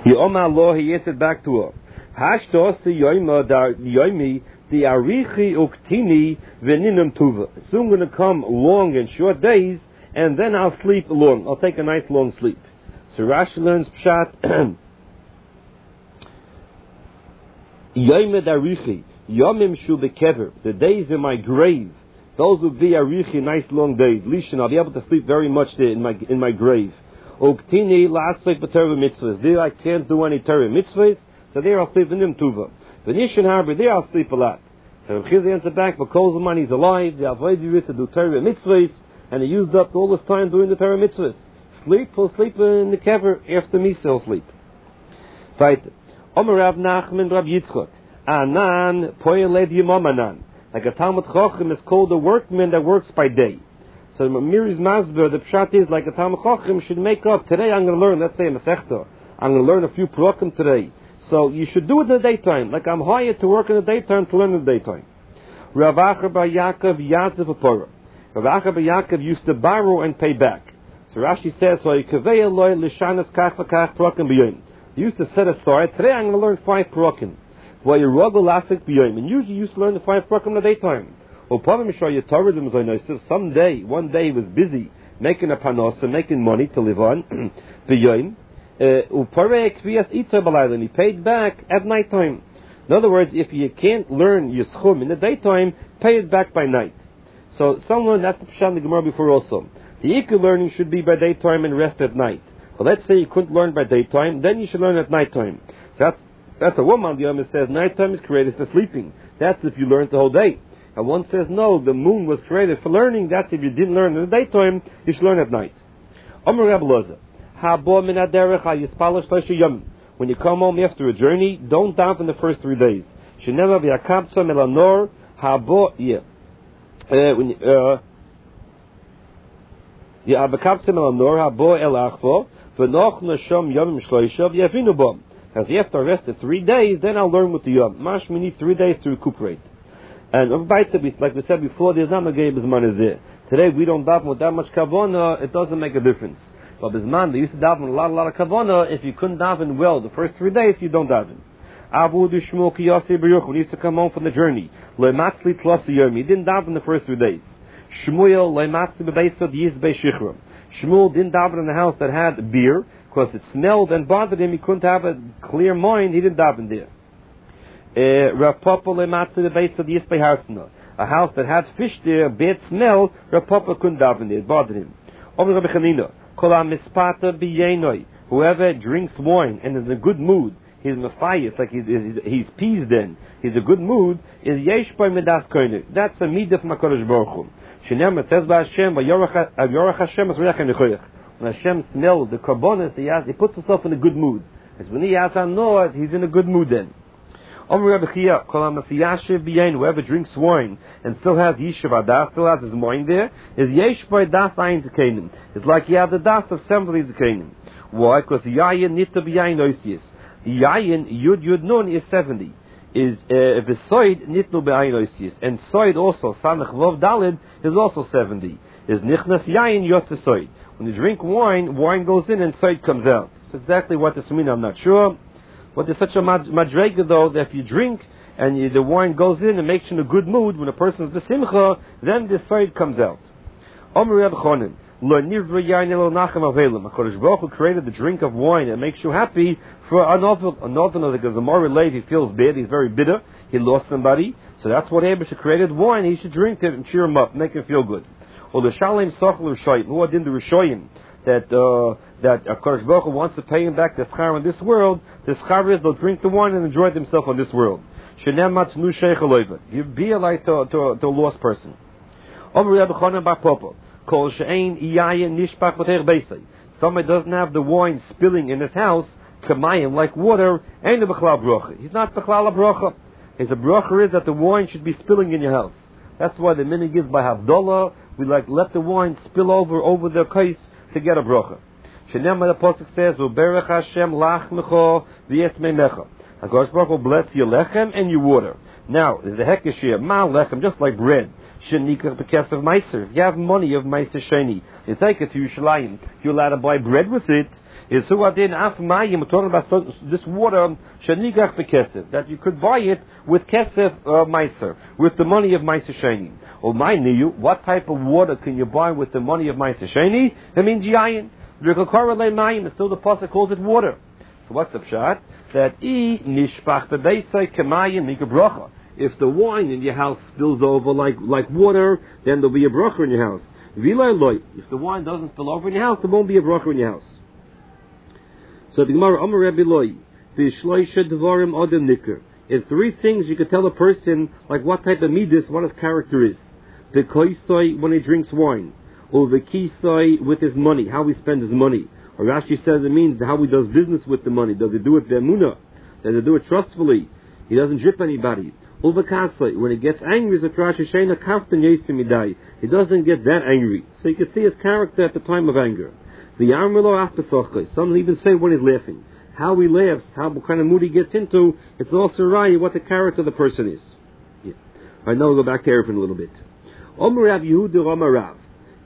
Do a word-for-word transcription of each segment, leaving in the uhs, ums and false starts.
Yoma lo, he answered back to her. Hashtos yoima dar yoimi the arichi uktini veninum tuva. Soon going to come long and short days, and then I'll sleep long. I'll take a nice long sleep. So Rashi learns pshat. Yoima darichi yomim shu bekever. The days in my grave, those will be arichi, nice long days. Lishan, I'll be able to sleep very much there in my in my grave. Uktini la'asik b'Torah mitzvahs. There I can't do any Torah mitzvahs, so there I'll sleep in them tuva. Venishan harbor, there I'll sleep a lot. So Rav Chizda answered back, because the money is alive, the avoid you to do Torah mitzvahs, and he used up all his time doing the Torah mitzvahs. Sleep, he'll sleep in the kever, after Misa he'll sleep. Right. Omer Rav Nachman Rav Yitzchak. Anan poyeled yimamanan. Like a Talmud Chacham is called a workman that works by day. So Miri's Masber, the pshat is like a Talmud Chacham should make up. Today I'm going to learn, let's say a Masechta. I'm going to learn a few Purakim today. So you should do it in the daytime. Like I'm hired to work in the daytime to learn in the daytime. Rav Acher bar Yaakov Yatzev Apora. Rav Acher bar Yaakov used to borrow and pay back. So Rashi says, so Yikavei Eloi Lishanas Kach V'Kach Purakim B'Yoyim. He used to set aside, today I'm going to learn five Purakim. Well, you ruggle lasik B'Yoyim. And usually you used to learn the five Purakim in the daytime. Well, someday, one day he was busy making a panos and making money to live on. B'Yoyim. And he paid back at night time. In other words, if you can't learn your schum in the daytime, pay it back by night. So someone, that's the pshat in the Gemara before also. The equal learning should be by daytime and rest at night. But let's say you couldn't learn by daytime, then you should learn at nighttime. So that's that's a woman. The other says nighttime is created for sleeping. That's if you learned the whole day. And one says no, the moon was created for learning. That's if you didn't learn in the daytime, you should learn at night. Omer Reb Loza. When you come home after a journey, don't daven the first three days. Should never be a kapsa melanor habo yeah. When uh yeah, a kapsa melanor habo el achvo v'noch nashom yomim shloishav yavinu bom. As you have to rest it three days, then I'll learn with the yom. Mash, we need three days to recuperate. And like we said before, there's not a game as manazir. Today we don't daven with that much kavana. It doesn't make a difference. But Bisman, they used to daven a lot, a lot of kavana. If you couldn't daven well the first three days, you don't daven. Abu Dushmul Kiyasi Baruch, when he used to come home from the journey, Leimatzli Tlasi Yomi, he didn't daven the first three days. Shmuel Leimatzli Bebeisod Yizbei Shichram. Shmuel didn't daven in the house that had beer, because it smelled and bothered him. He couldn't have a clear mind. He didn't daven there. Rav Papa Leimatzli Bebeisod Yizbei Harsna. A house that had fish there, bad smell, Rav Papa couldn't daven there. It bothered him. Omer Rabbi Chanina. Whoever drinks wine and is in a good mood, he's mafayis, like he's, he's, he's peased then, he's in a good mood, is yesh by medas koine. That's a midah from HaKadosh Baruch Hu. Shenem, it says by Hashem, Yorach Hashem is reach nechoyach. When Hashem smells the karbonis, he, has, he puts himself in a good mood. As when he has no, he's in a good mood then. Whoever drinks wine and still has Yishuv Adas, still has his mind there, is Yesh by Das Ayin Zekanim. It's like you have the Das of seventy Zekanim. Why? Because Yayin Nita B'Yayin Oisius. Yayin Yud Yud Nun is seventy. Is V'Soid Nitnu B'Yayin Oisius. And Soid also, Samech Vov Dalid, is also seventy. Is Nichnas Yayin Yotze Soid. When you drink wine, wine goes in and Soid comes out. That's exactly what this means, I'm not sure. But there's such a madrega though that if you drink and you, the wine goes in and makes you in a good mood, when a person is besimcha, then the side comes out. Omer Reb Chonin, lo nivra yayin elo nachem avelim. HaKadosh Baruch Hu created the drink of wine and makes you happy for another, another because the more late he feels bad, he's very bitter, he lost somebody, so that's what Abish created wine. He should drink it and cheer him up, make him feel good. Or the shalem sochel rishoyim, who are in the rishoyim that uh, that HaKadosh Baruch Hu wants to pay him back the schar in this world. The schar is they'll drink the wine and enjoy themselves on this world. Shenem matznu sheich aloiva. You be a light to, to, to a lost person. Omer Rebbe Chanan bar Papa. Kol she'ein iyayin nishpach b'teich beisai. Somebody doesn't have the wine spilling in his house, kamayim, like water, ain't a b'chlal bracha. He's not b'chlal a bracha. His bracha is that the wine should be spilling in your house. That's why the minig is by Havdalah. We like let the wine spill over over the case to get a bracha. Shenem, the pasuk says, "Uberach Hashem lachmecha v'yesmeimecha." HaKadosh Baruch Hu bless your lechem and your water. Now, there's a hekesh here, ma lechem, just like bread. shenikach bekesef meiser. If you have money of meiser sheni, you take it to Yerushalayim, you're allowed to buy bread with it. Is who adin af mayim. We're talking about this water shenikach bekesef, that you could buy it with kesef uh, meiser, with the money of meiser sheni. Or my niyu, what type of water can you buy with the money of meiser sheni? It means yayin. Mayim. Still the pasuk calls it water. So what's the pshat? That i nishpach bebeisai kemayim nika bracha. If the wine in your house spills over like like water, then there'll be a bracha in your house. Vilay loy. If the wine doesn't spill over in your house, there won't be a bracha in your house. So the Gemara Amar Rabbi Loy, v'shloisha dvarim adam nikar. In three things you could tell a person like what type of midas, what his character is. The koisai when he drinks wine, or the kisai with his money, how he spends his money. Or Rashi says it means how he does business with the money. Does he do it be'emunah? Does he do it trustfully? He doesn't drip anybody. Or the kasai, when he gets angry, he doesn't get that angry. So you can see his character at the time of anger. The Yarmilo after some even say when he's laughing. How he laughs, how what kind of mood he gets into, it's also right what the character of the person is. Yeah. All right, now we'll go back to Erevin a little bit. Omer Rav Yehuda Omer Rav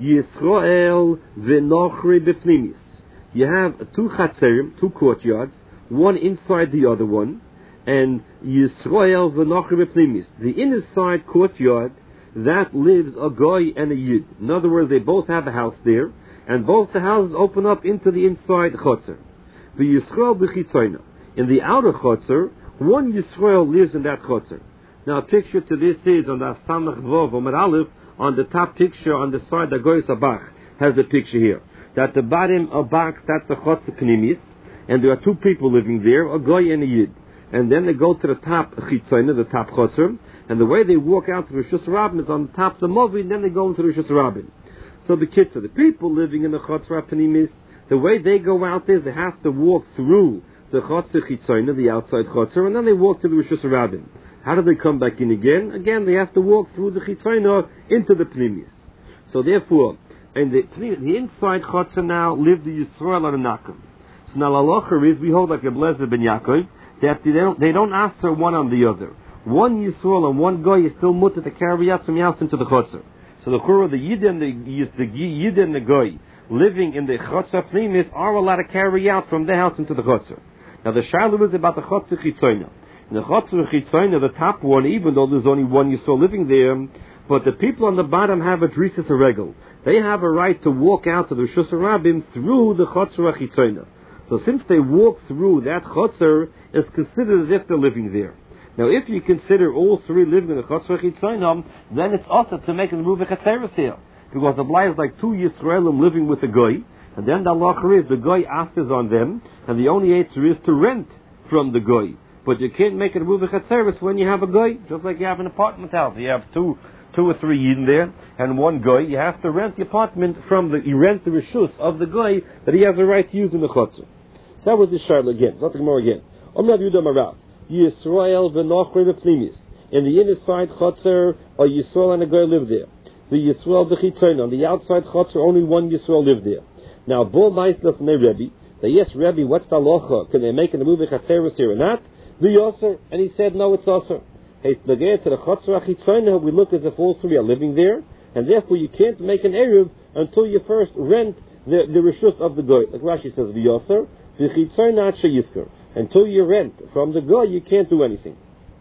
Yisrael v'nochri b'pnimis. You have two chatzerim, two courtyards, one inside the other one, and Yisrael v'nochri b'pnimis. The inner side courtyard, that lives a goy and a yid. In other words, they both have a house there, and both the houses open up into the inside chotzer. The Yisrael b'chitzoyna. In the outer chotzer, one Yisrael lives in that chotzer. Now, a picture to this is on the Samach Vov Omer Aleph, on the top picture on the side, the Goyes Abach has the picture here. That the bottom of box, that's the chotzer knimis, and there are two people living there, a goy and a yid. And then they go to the top chitzoyna, the top chotzer, and the way they walk out to the Rishus Rabbin is on the top of the movi, and then they go into the Rishus Rabbin. So the kids are the people living in the chotzer knimis. The way they go out is they have to walk through the chotzer chitzoyna, the outside chotzer, and then they walk to the Rishus Rabbin. How do they come back in again? Again, they have to walk through the chitzoyna into the pnimis. So therefore, and the, the inside chotzer now live the Yisrael on a nakam. So now halacha is we hold like a Blezer ben Yaakov that they don't they don't answer one on the other. One Yisrael and one goy is still mutter to carry out from the house into the chotzer. So the chura, the yid and the the yid and the goy living in the chotzer pnimis are allowed to carry out from the house into the chotzer. Now the shaila is about the chotzer chitzoyna. In the chotzer chitzoyna, the top one, even though there's only one Yisrael living there, but the people on the bottom have a drisus regel. They have a right to walk out to the Rishus Rabbim through the chotzer chitzoyna. So since they walk through that chotzer, it's considered as if they're living there. Now, if you consider all three living in the chotzer chitzoyna, then it's also to make a move a chatzeres here, because the bly is like two Yisraelim living with a goy, and then the halacha is the goy asks on them, and the only answer is to rent from the goy. But you can't make it a move a chatzeres when you have a goy, just like you have an apartment house. You have two. Two or three in there, and one guy, you have to rent the apartment from the, you rent the reshus of the guy that he has a right to use in the chotzer. So that was this shayla again, it's nothing more again. Omrav Yudah Marav, Yisrael v'nochri v'pnimis. In the inner side chotzer, a Yisrael and a guy live there. The Yisrael v'chitzoyna, on the outside chotzer, only one Yisrael live there. Now, Bo Ma'isla from their Rebbe, they yes, Rebbe, what's the halacha? Can they make a move chatzeres here or not? The Yosser, and he said, no, it's Osser. Hey, to the chotzer chitzoyna, we look as if all three are living there, and therefore you can't make an eruv until you first rent the the reshus of the goy. Like Rashi says, v'yoser v'chitzoyna sheyisker. Until you rent from the goy, you can't do anything.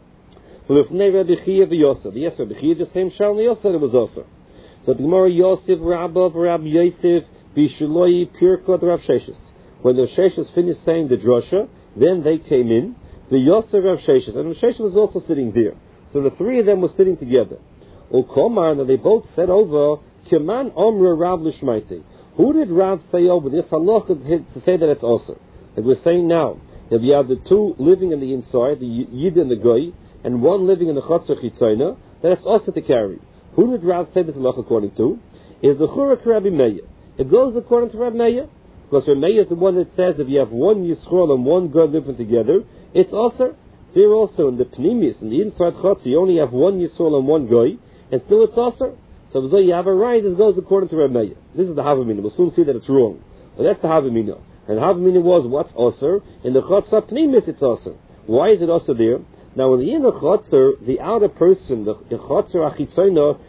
L'fnei Rabbi Chia v'yoser. Yes, Rabbi Chia the same shal v'yoser it was also. So the Gemara Yosef Rabbav Rabbi Yosef b'shloi pirkot Rav Sheshes. When the Sheshes finished saying the drasha, then they came in. The Yosef Rav Sheshes, and Rav Sheshes was also sitting there. So the three of them were sitting together. Ukomar, and they both said over, Keman Omra Rav Lishmaite. Who did Rav say over this halacha to say that it's also? Like we're saying now, if you have the two living in the inside, the Yid and the Goy, and one living in the Chotzer Chitzoyna, then it's also to carry. Who did Rav say this halacha according to? Is the Churak Rabbi Meir. It goes according to Rabbi Meir, because Rabbi Meir is the one that says if you have one Yisrael and one Goy living together, it's also there also in the pnimis, in the inside chotzer, you only have one Yisrael and one goy, and still it's also. So if you have a right, this goes according to Rabbi Meir. This is the Havamina. We'll soon see that it's wrong. But that's the Havamina. And the Havamina was what's also in the chotzer pnimis. It's also. Why is it also there? Now in the inner chotzer, the outer person, the, the chotzer achitzoyna,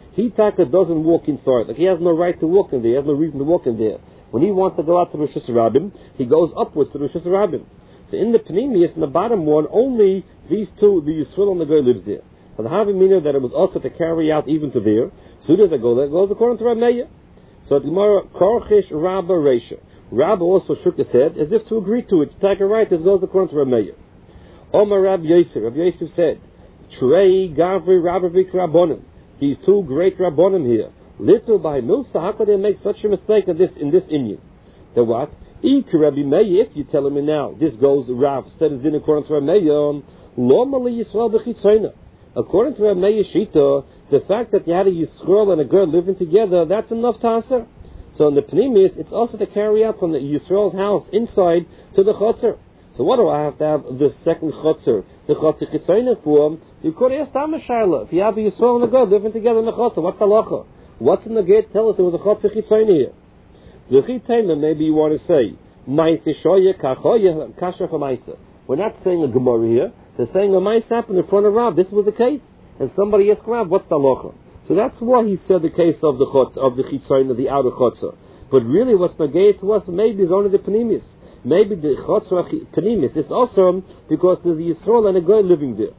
He taka doesn't walk inside. Like he has no right to walk in there. He has no reason to walk in there. When he wants to go out to Rosh Hashanah, he goes upwards to Rosh Hashanah. So in the Panemius, in the bottom one, only these two, the Yisrael and the Goy lives there. But the Havim meaning that it was also to carry out even to there. So who does it go there? It goes according to Rav Meir. So the Gemara, Korchish Rabba Reisha. Rabba also shook his head as if to agree to it. To take it right, this goes according to Rav Meir. Omar Rab Yosef. Rab Yosef said, Trei Gavri Rabavik Rabbonim. These two great Rabbonim here. Little by Milsa, how could they make such a mistake in this in this Indian? The what? Rabbi Meir, if you tell me now, this goes Rav, instead of din according to Rav Meir, Lomali Yisrael b'chitzayna. According to Rav Meir Shita, the fact that you had a Yisrael and a girl living together, that's enough to answer. So in the Pnimis, it's also to carry out from the Yisrael's house inside to the Chotzer. So what do I have to have the second Chotzer, the Chotzer Chitzayna for? You could ask Tamashayla, if you have a Yisrael and a girl living together in the Chotzer, what's the halacha? What's in the gate? Tell us there was a Chotzer Chitzayna here. The Chitzayna, maybe you want to say, Maisa Shoya Kachoya Kasha for Maisa. We're not saying a Gemara here. They're saying a Maisa happened in front of Rav. This was the case. And somebody asked Rav, what's the halacha? So that's why he said the case of the chotz, of the chitzayna, the outer chotzer. But really what's negate to us, maybe is only the panimis. Maybe the chotzer panimis is also because there's the Yisrael and a guy living there.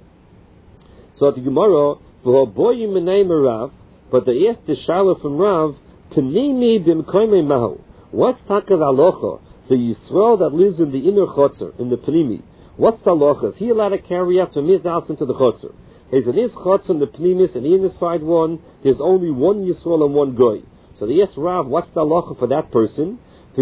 So at the Gemara, v'hoboyim menei Rav, but they asked the Shiloh from Rav, panimi b'mkoimei mahu. What's taka halacha? The Yisrael that lives in the inner chotzer, in the panimi. What's the halacha? Is he allowed to carry out from his house into the chotzer? He's in his chotzer in the panimis, and in the side one, there's only one Yisrael and one goy. So they asked Rav, what's the halacha for that person?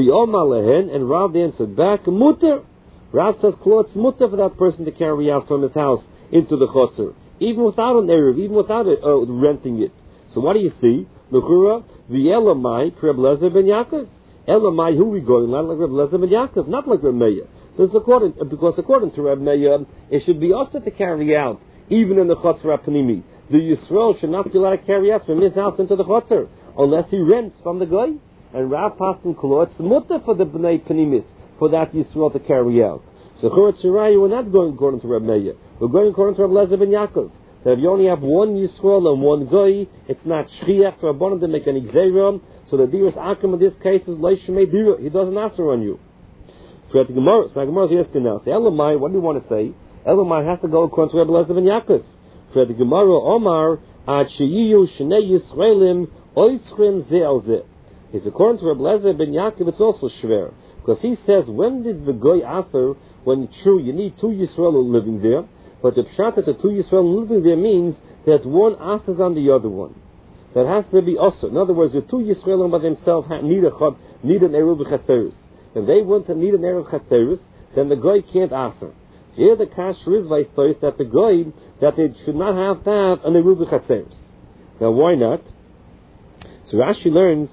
And Rav answered back, mutter. Rav says, it's mutter for that person to carry out from his house into the chotzer, even without an erev, even without it, uh, renting it. So what do you see? L'chura, v'elamai, Reb Lezer ben Yaakov. Elamai, who we going? Not like Reb Lezer ben Yaakov, not like Reb Meir. According, because according to Reb Meir, it should be also to carry out, even in the chotzer panimi. The Yisrael should not be allowed to carry out from his house into the chotzer, unless he rents from the guy. And Rav Paskin Kolo, it's mutter for the bnei panimis, for that Yisrael to carry out. So Chorot Shiraya, we're not going according to Reb Meir. We're going according to Reb Lezer ben Yaakov. That if you only have one Yisrael and one guy, it's not shchiach for a bonnet to make an exerum. So the Diras Akim in this case is Leishmei Dira. He doesn't answer on you. So the Gemara, so the Gemara is asking now. So Elamai, what do you want to say? Elamai has to go according to Reb Lezer ben Yaakov. For the Gemara, Omar, Ad Sheyiyu Shnei Yisraelim Oischrim Ze'al Ze. It's according to Reb Lezer ben Yaakov, it's also shver. Because he says, when did the Goy answer, when true, you need two Yisrael living there, but the pshat that the two Yisrael living there means that one answers on the other one. That has to be also. In other words, the two Yisraelim by themselves need a need an eruv chatzeris. If they want to need an eruv chatzeris, then the Goy can't answer. So here the kasher is vaystois that the Goy, that they should not have to have an eruv chatzeris. Now why not? So Rashi learns,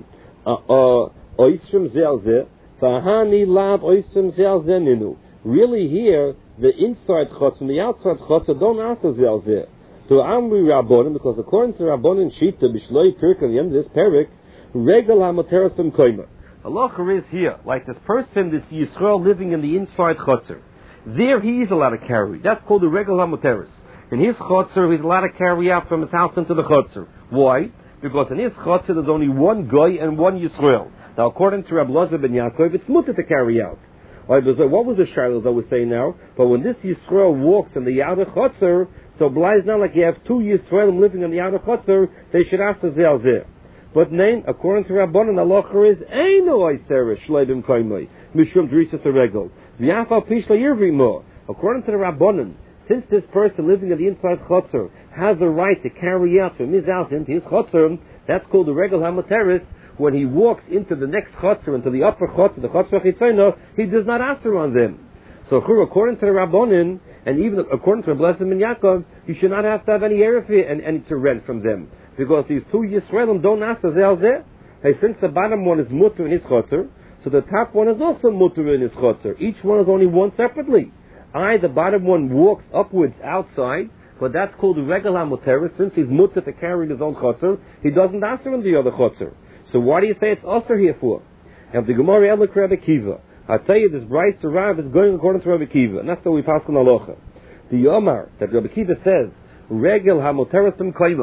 oisrim ze'al zeh, fahani lav oisrim ze'al zeh ninu. Really here, the inside chotz and the outside chotz don't answer ze'al zeh. To Amri Rabbonim, because according to Rabbonim Shita, Bishloi Pirk, at the end of this parak, Regal HaMoteres B'mkoima. Halacha is here, like this person, this Yisrael living in the inside chotzer. There he is allowed to carry. That's called the Regal HaMoteres. In his chotzer, he's allowed to carry out from his house into the chotzer. Why? Because in his chotzer, there's only one goy and one Yisrael. Now, according to Reb Lezer ben Yaakov, it's mutter to carry out. Right, what was the shiloh that we're saying now? But when this Yisrael walks in the outer chotzer, so Blai is not like you have two Yisraelim living in the outer chotzer, they should ask the ze'al zeh. But name, according to Rabbanan, the halacha is Eino Oisera Shleibim Koimoi Mishum Drisas Regel V'Yafal Pishla Yirvimo. According to the Rabbanan, since this person living in the inside chotzer has the right to carry out from his house into his chotzer, that's called the Regel HaMoteres. When he walks into the next chotzer, into the upper chotzer, the chotzer chitzayna, he does not answer on them. So according to the Rabbanan, and even according to Reb Lezer ben Yaakov, you should not have to have any erev and any to rent from them, because these two Yisraelim don't answer ze'al zeh. Hey, since the bottom one is mutter in his chotzer, so the top one is also mutter in his chotzer. Each one is only one separately. I, the bottom one, walks upwards outside, but that's called the Regel HaMoteres. Since he's mutter to carry his own chotzer, he doesn't answer in the other chotzer. So why do you say it's also here for? And the Gemara Elok Rabbi Kiva. I tell you, this Bryce to Rav is going according to Rabbi Kiva, and that's what we pass on Alocha. The Yomar that Rabbi Kiva says, Regel HaMoteres B'mkoima.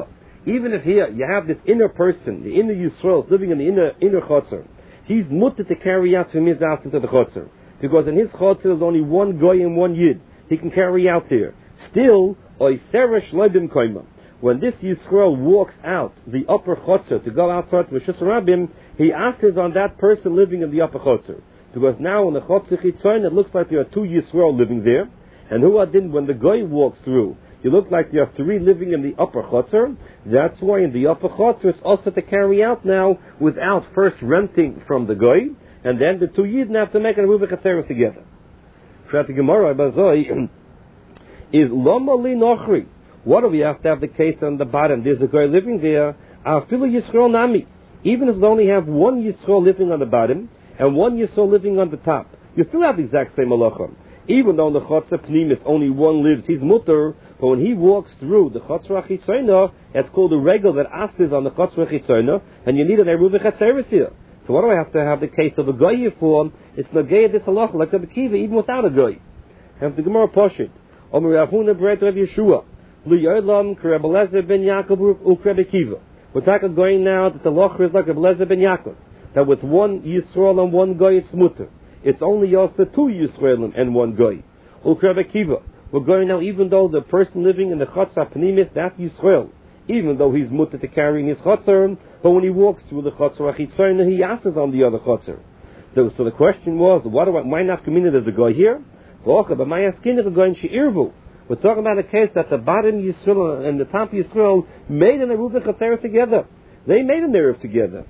even if here you have this inner person, the inner Yisrael living in the inner inner chotzer, he's mutter to carry out from his house into the chotzer, because in his chotzer there's only one goy and one yid. He can carry out there. Still, oiseresh leibim koima. When this Yisrael walks out the upper chotzer to go outside to Rishus Rabbim, he asks on that person living in the upper chotzer, because now in the chotzer chitzayin it looks like there are two Yisrael living there, and who adin when the goy walks through, you look like there are three living in the upper chotzer. That's why in the upper chotzer it's also to carry out now without first renting from the goy, and then the two yidden have to make a Rubik Atzeres together. Frat Gemara Bazoi is Loma Li Nochri. What do we have to have the case on the bottom? There's a guy living there. Afilu Yisrael Nami. Even if they only have one Yisrael living on the bottom and one Yisrael living on the top, you still have the exact same halachah. Even though in the Chotzer Pnimis only one lives, he's mutter, but when he walks through the Chotzer Achitzayna, it's called a regal that asks on the Chotzer Achitzayna, and you need an Eruv Chatzeres here. So what do I have to have the case of a goy here for? It's Nagaya this halacha, like the Bekiva, even without a goy. Have the Gemara Poshit. Omer Ravuna Beret Rav Yeshua. Lu Yolam Kreb Eliezer ben Yaakov Ukreb Bekiva. We're talking going now that the halacha is like Reb Eliezer ben Yaakov. That with one Yisrael and one goy it's mutter. It's only also two Yisraelim and one goy. Ukreb Bekiva. We're going now, even though the person living in the Chotzer Pnimis, that's Yisrael, even though he's mutter to carrying his Chotzer, but when he walks through the Chotzer Achitzayna, he asks on the other Chotzer. So, so the question was, what do I, why not come in as a guy here? But my asking is a guy in She'irvu. We're talking about a case that the bottom Yisrael and the top Yisrael made an Eruv Chatzeres together. They made an Eruv together.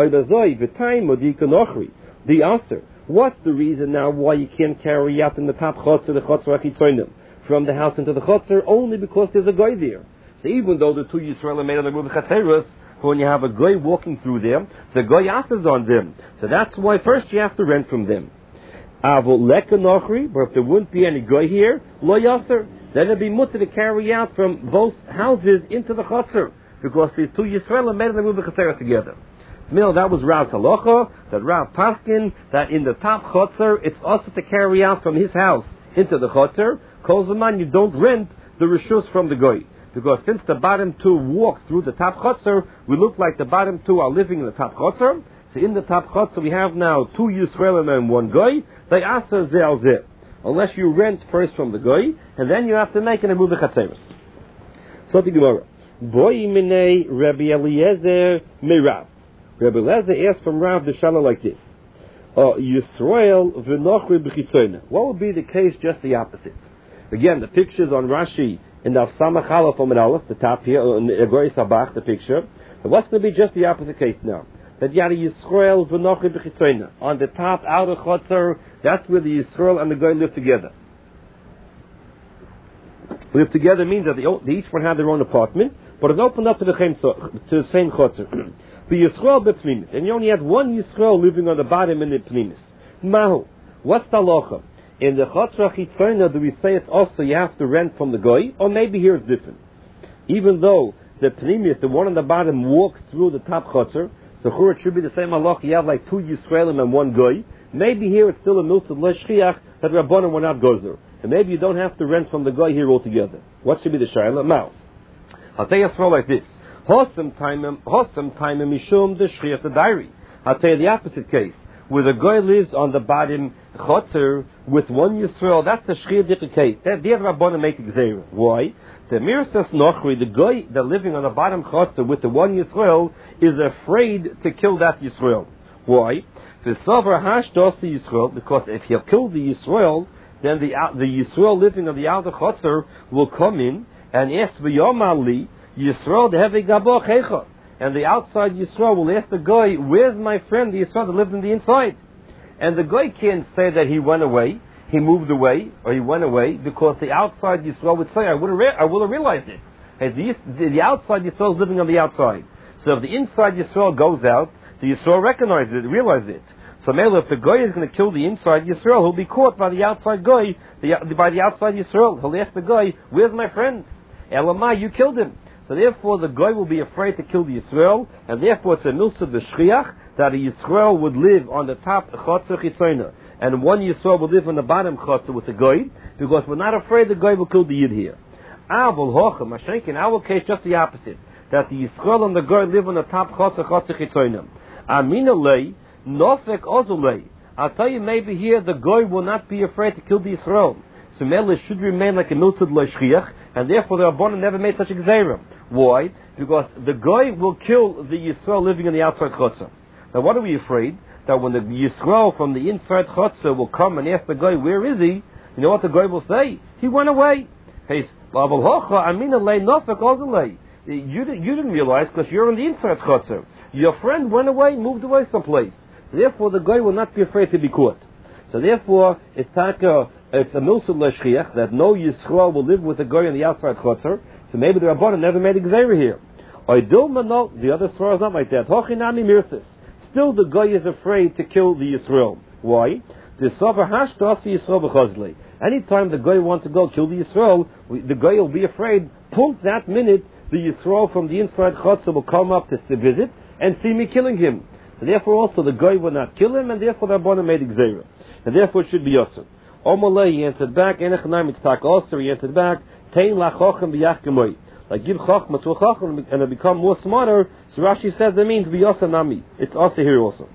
The answer. What's the reason now why you can't carry out in the top Chotzer, the Chotzer Achitzayna, from the house into the Chotzer? Only because there's a guy there. So even though the two Yisrael are made on the Eruv Chatzeres, when you have a guy walking through them, the guy asks on them. So that's why first you have to rent from them. But if there wouldn't be any guy here, lo yaser, then it'd be mutter to carry out from both houses into the chotzer, because these two Yisrael made them move the chatzeres together. Mill, that was Rav's halacha, that Rav Paskin, that in the top chotzer, it's also to carry out from his house into the chotzer. Kol zaman, you don't rent the reshus from the guy. Because since the bottom two walk through the top chotzer, we look like the bottom two are living in the top chotzer. So in the top chotzer we have now two Yisraelim and one goy. They asa zeh al zeh. Unless you rent first from the goy, and then you have to make an Eruv Chatzeres. So the Gemara. Boy minei Rabbi Eliezer mirav. Rabbi Eliezer asked from Rav the Shala like this. Uh, Yisrael v'nochri b'chitzayna. What would be the case just the opposite? Again, the pictures on Rashi in the Samach Aleph Amud Aleph, the top here, on the Egoy Sabach, the picture. But what's going to be just the opposite case now? That Yada Yisrael v'nochri b'chitzayna. On the top outer chotzer, that's where the Yisrael and the Goy live together. Live together means that they, they each one have their own apartment, but it's opened up to the same, to the same chotzer. The Yisrael b'pnimis, and you only had one Yisrael living on the bottom in the pnimis. Mahu, what's the halacha? In the chotzer chitzayna, do we say it's also you have to rent from the goy, or maybe here it's different? Even though the pnimis, the one on the bottom, walks through the top chotzer, so here it should be the same halacha. You have like two Yisraelim and one goy. Maybe here it's still a milsad leshchiach that Rabbanan were not gozer, and maybe you don't have to rent from the goy here altogether. What should be the shayla? Now, I'll tell you a like this. Hosam time, hosam time, mishum the shchiach the diary. I'll tell you the opposite case, where the goy lives on the bottom chotzer with one Yisrael. That's the shchiach case. That the Rabbanan make gzeira. Why? The mirsas nochri, the guy that living on the bottom chotzer with the one Yisrael, is afraid to kill that Yisrael. Why? Yisrael, because if he'll kill the Yisrael, then the the Yisrael living on the outer chotzer will come in and ask v'yomali Yisrael the heavy gabo checha, and the outside Yisrael will ask the guy, "Where's my friend the Yisrael that lived in the inside?" And the guy can't say that he went away, he moved away, or he went away, because the outside Yisrael would say, I would have, re- I would have realized it. And the, the, the outside Yisrael is living on the outside. So if the inside Yisrael goes out, the Yisrael recognizes it, realizes it. So maybe if the guy is going to kill the inside Yisrael, he'll be caught by the outside guy, the, by the outside Yisrael. He'll ask the guy, where's my friend? Elamai, you killed him. So therefore the guy will be afraid to kill the Yisrael, and therefore it's a milsad the shchiach, that a Yisrael would live on the top chotzer chitzayna, and one Yisrael would live on the bottom chotzer with the goy, because we're not afraid the goy will kill the yid here. Avol hochem, Mashenk, in our case, just the opposite. that the Yisrael and the Goy live on the top Chotzer Chotzer Chitzonim. Amina lei, Nofek Ozulei. I'll tell you, maybe here the Goy will not be afraid to kill the Yisrael. So Mele should remain like a Miltzad Loshchiach, and therefore the Rabbanan never made such a Gzeira. Why? Because the Goy will kill the Yisrael living in the outside Chotzer. Now what are we afraid? That when the Yisrael from the inside Chotzer will come and ask the Goy, where is he? You know what the Goy will say? He went away. He says, you didn't realize because you're in the inside Chotzer. Your friend went away, moved away someplace. So therefore the Goy will not be afraid to be caught. So therefore it's taka, it's a milsul l'shchiach that no Yisrael will live with the Goy on the outside Chotzer. So maybe the Rabbanan never made a Gzeira here. The other Surah is not like that. Hochinami mirsis. Still the Goy is afraid to kill the Yisrael. Why? Anytime the Goy wants to go kill the Yisrael, the Goy will be afraid, punkt that minute, the Yisrael from the inside Chotzer will come up to visit and see me killing him. So therefore also the Goy will not kill him, and therefore the Rabbanan made Gzeira. And therefore it should be Yosef. Omalei, he answered back, Enechanayim Yitzhak also, he answered back, Tein lachochem b'yachkemoi. Like give chochma to a chochem and it become more smarter. So Rashi says that means b'yosa nami. It's also here also.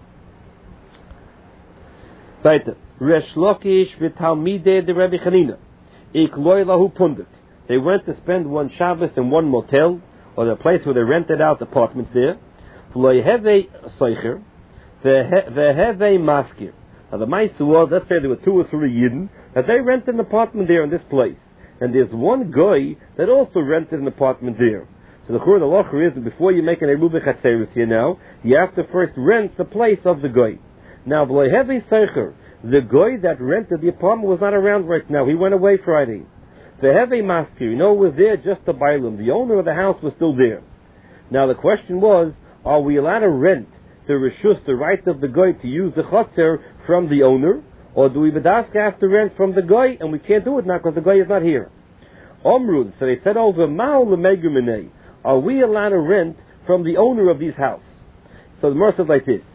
Weiter. Resh Lakish v'talmidei de Rabbi Chanina. Ik loy lahu pundik. They went to spend one Shabbos in one motel, or the place where they rented out apartments there. V'loy hevei soicher, v'hevei maskir. Now the Maisu was, let's say there were two or three Yidden, that they rented an apartment there in this place. And there's one Goy that also rented an apartment there. So the Chur, the Locher is that before you make an Erubah Chatzeris here now, you have to first rent the place of the Goy. Now, V'loy hevei soicher, the Goy that rented the apartment was not around right now. He went away Friday. The heavy master, you know, was there just to buy them. The owner of the house was still there. Now the question was, are we allowed to rent the reshus, the right of the Goy to use the chotzer from the owner? Or do we bedaska have to rent from the Goy, and we can't do it now because the Goy is not here? Omrud, so they said over, Ma'al l'megu minei, are we allowed to rent from the owner of these houses? So the Mer says like this,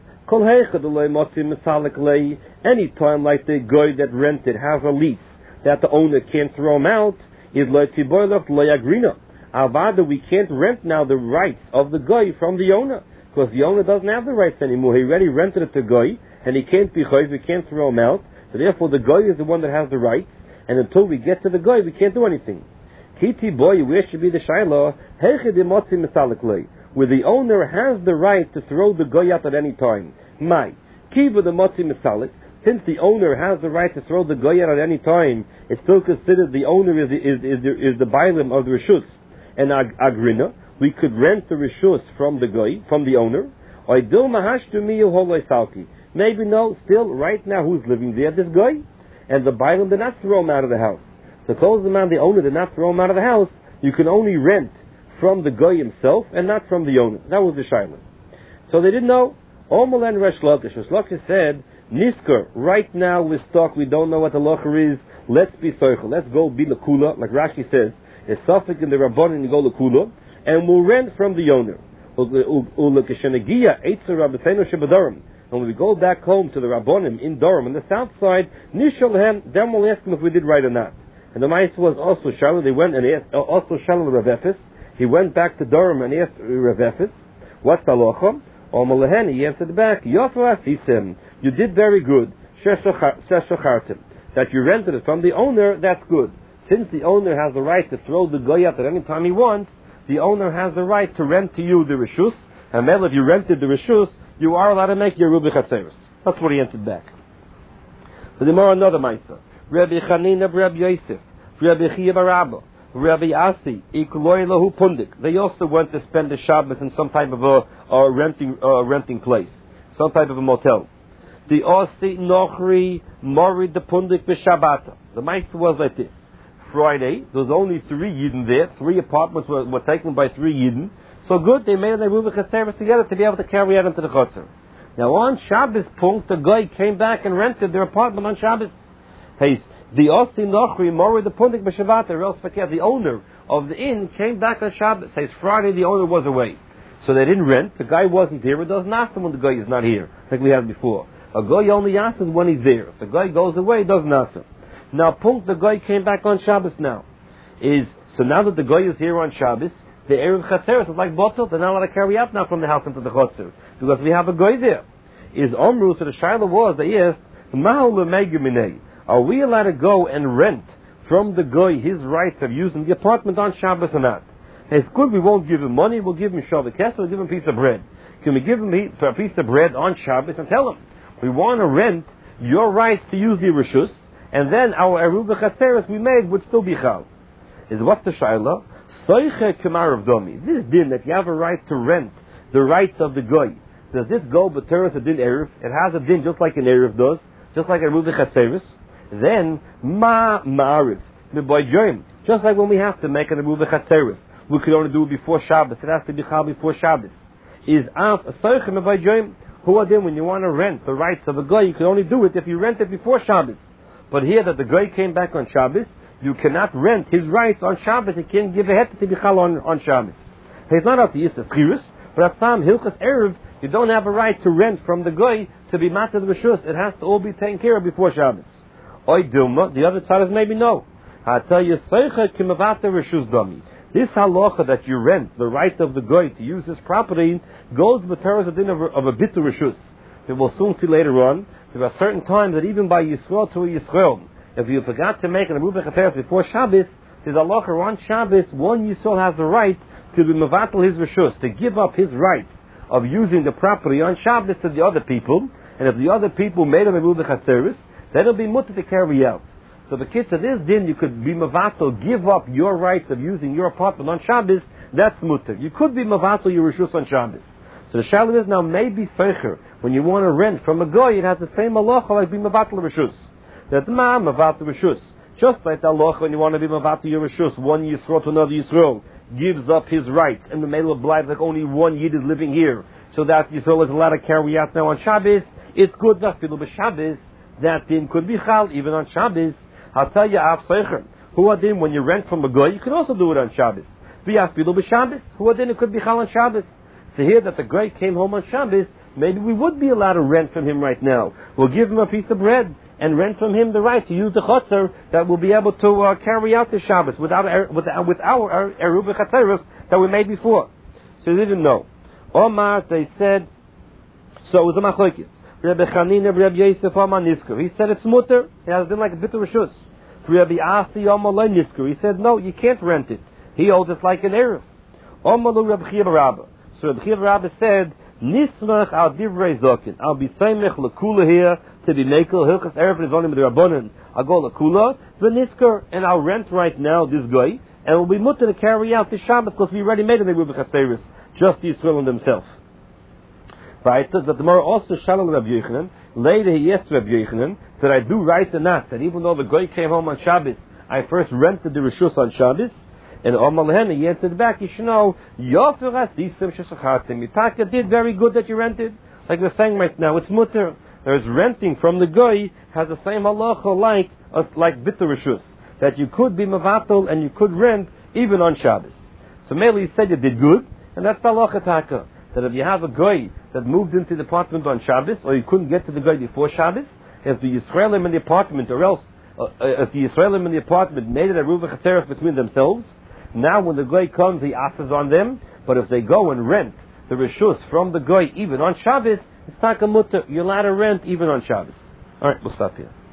any time like the Goy that rented has a lease that the owner can't throw him out, is Avada, we can't rent now the rights of the Goy from the owner, because the owner doesn't have the rights anymore. He already rented it to Goy, and he can't be Goy, we can't throw him out, so therefore the Goy is the one that has the rights, and until we get to the Goy, we can't do anything. Kiti boy, where should be the Shiloh? Where the owner has the right to throw the Goy out at any time. My Kiva the Motzi Misalik, since the owner has the right to throw the Goy out at any time, it's still considered the owner is the, is, is the, is the Bailim of the Rishus. And ag- Agrina, we could rent the Rishus from the Goy, from the owner. Maybe no, still right now who's living there? This Goy. And the Bailim did not throw him out of the house. So close the man, the owner did not throw him out of the house. You can only rent from the Goy himself and not from the owner. That was the Shiloh. So they didn't know. Omel and Resh Lakish. Resh Lakish said, Nisker, right now we're stuck, we don't know what the locher is, let's be soichel, let's go be lakula, like Rashi says, it's suffix in the Rabbanan, you go lakula, and we'll rent from the owner. And when we go back home to the Rabbanim in Durham, on the south side, Nishalhem, then we'll ask them if we did right or not. And the Ma'aseh was also Shalom, they went and asked, also Shalom Rav Efes, he went back to Durham and asked Rav Efes, what's the locha? Omalahen, he answered back, Yofa Asisim, you did very good, that you rented it from the owner, that's good. Since the owner has the right to throw the Goy out at any time he wants, the owner has the right to rent to you the Rishus, and then if you rented the Rishus, you are allowed to make your Rubi Chatzeris. That's what he answered back. So the more another Maisa, Rabbi Chanina Rabbi Yosef, Rabbi Chia Barabba, Rabbi Asi, Ikuloy Lahu Pundik. They also went to spend the Shabbos in some type of a, a renting uh, renting place, some type of a motel. The Osi Nochri Morid the Pundik B'Shabbata. The Meister was like this. Friday, there was only three Yidden there. Three apartments were, were taken by three Yidden. So good, they made their Rubik service together to be able to carry out into the Chotzer. Now on Shabbos Punkt, the guy came back and rented their apartment on Shabbos. Hey, the Osi Nochri Morid the Pundik B'Shabbata, or else the owner of the inn came back on Shabbos. Says Friday the owner was away. So they didn't rent, the guy wasn't here, it doesn't ask them when the guy is not here, like we had before. A guy only asks when he's there. If the guy goes away, it doesn't ask him. Now, Punkt, the guy came back on Shabbos now. Is, so now that the guy is here on Shabbos, the Eruv Chatzeres is like Botel. They're not allowed to carry out now from the house into the Chotzer because we have a goy there. Is Omru, so the Shaila was, they asked, are we allowed to go and rent from the goy his rights of using the apartment on Shabbos or not? It's good we won't give him money, we'll give him Shavah Kesser, we'll give him a piece of bread. Can we give him a piece of bread on Shabbos and tell him, we want to rent your rights to use the Rishus, and then our Eruv Chatzeres we made would still be Chal. Is what's the Shaila? Soiche Kemar of Domi. This din that you have a right to rent the rights of the goy. Does this go b'teres a din eruv? It has a din just like an eruv does, just like a Eruv Chatzeres. Then ma ma'ariv miboyjoim. Just like when we have to make an Eruv Chatzeres, we could only do it before Shabbos. It has to be chal before Shabbos. Is af a soiche miboyjoim? Who are then when you want to rent the rights of a goy? You can only do it if you rent it before Shabbos. But here that the goy came back on Shabbos, you cannot rent his rights on Shabbos. He can't give a het to be chal on on Shabbos. He's not out to Yisrael Chirus, but at time Hilchas Erev, you don't have a right to rent from the goy to be matzah rishus. It has to all be taken care of before Shabbos. Oy Dilma, the other side is maybe no. I tell you, Seicha Kimavata Rishus Dami. This halacha that you rent the right of the goy to use his property goes b'teres a din of, of a bitu rishus. We will soon see later on. There are certain times that even by Yisrael to a Yisrael, if you forgot to make an Eruv Chatzeres before Shabbos, there's a halacha on Shabbos. One Yisrael has the right to be mevatel his rishus, to give up his right of using the property on Shabbos to the other people, and if the other people made an Eruv Chatzeres, then it'll be mutter to carry out. So the kids of this din, you could be mevatel, give up your rights of using your apartment on Shabbos. That's mutter. You could be mevatel your rishus on Shabbos. So the shaila is now maybe feicher. When you want to rent from a goy, it has the same halacha like be mevatel rishus. That ma mevatel rishus. Just like the halacha when you want to be mevatel your rishus, one Yisrael to another Yisrael gives up his rights, and the male obliges like only one Yid is living here, so that Yisrael is allowed to carry out now on Shabbos. It's good enough for Shabbos. That din could be chal even on Shabbos. I'll tell you, af seicher. Who are then when you rent from a goy, you can also do it on Shabbos. V'yaf pilu b'Shabbos. Who are then it could be chal on Shabbos. So here that the goy came home on Shabbos, maybe we would be allowed to rent from him right now. We'll give him a piece of bread and rent from him the right to use the chotzer that will be able to uh, carry out the Shabbos without er, with, uh, with our Eruv Chatzeres that we made before. So they didn't know. Omar, they said, so it was a machlokes. Rabbi Chanina, Rabbi Yosef, Omar Nisker. He said it's mutter. It has been like a bit of rishus. Rabbi Asi, Omar Lo Nisker. He said no, you can't rent it. He holds it like an eruv. Omar Lo Rabbi Chiya Rabba. So Rabbi Chiya Rabba said, Nismach al divrei zokin. I'll be seimech lekula here to be mekel. Hilchas erev is only with the rabbanon. I'll go lekula the nisker, and I'll rent right now this guy, and we'll be mutter to carry out this Shabbos because we already made it in the Eruv Chatzeres, just the Yisrael themselves. Right? So that the Gemara also shalom Rabbi Yochanan. Later he asked Rabbi Yochanan that I do right or not that even though the guy came home on Shabbos, I first rented the rishus on Shabbos. And Omar Lehena, he answered back, you should know, Yofer Asisim Shesachartim. Yitaka did very good that you rented. Like we're saying right now, it's mutter. There's renting from the goy has the same halacha like uh, like bitter rishus, that you could be mevatel and you could rent even on Shabbos. So Meli said you did good, and that's the halacha taka. That if you have a goy that moved into the apartment on Shabbos, or you couldn't get to the goy before Shabbos, if the Yisraelim in the apartment, or else uh, if the Yisraelim in the apartment made it a Eruv Chatzeres between themselves, now when the goy comes, he asks on them. But if they go and rent the rishus from the goy even on Shabbos, it's taka mutter. You're allowed to rent even on Shabbos. All right, we'll stop here.